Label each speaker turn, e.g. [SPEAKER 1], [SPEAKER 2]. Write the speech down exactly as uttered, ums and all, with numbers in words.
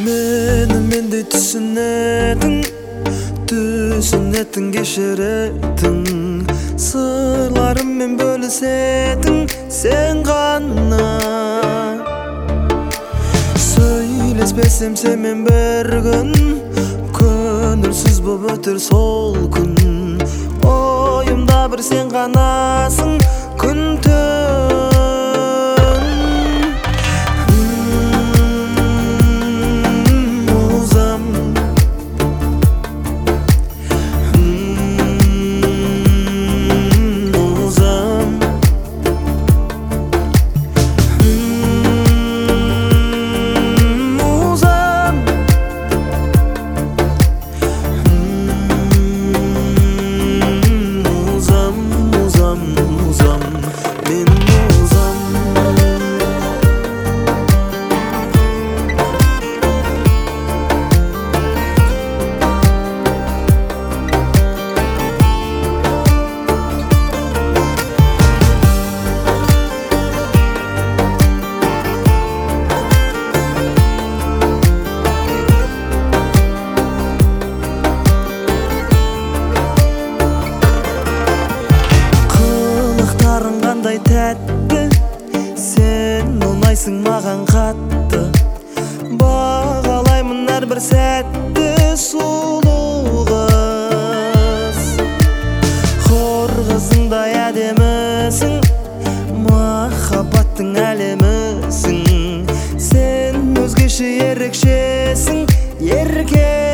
[SPEAKER 1] Мені мендей түсінетін, түсінетін кешіретін, сырларыммен бөлісетін сен ғана. Сөйлеспесем сенмен бір күн, көңілсіз боп өтер сол күн. Ойымда бір сен ғанасың, күн түн. Қандай тәтті, сен ұнайсың маған қатты. Бағалаймын әрбір сәтті, сұлу қыз. Хор қызыңдай әдемісің, махаббаттың әлемісің. Сен өзгеше ерекшесің, ерке.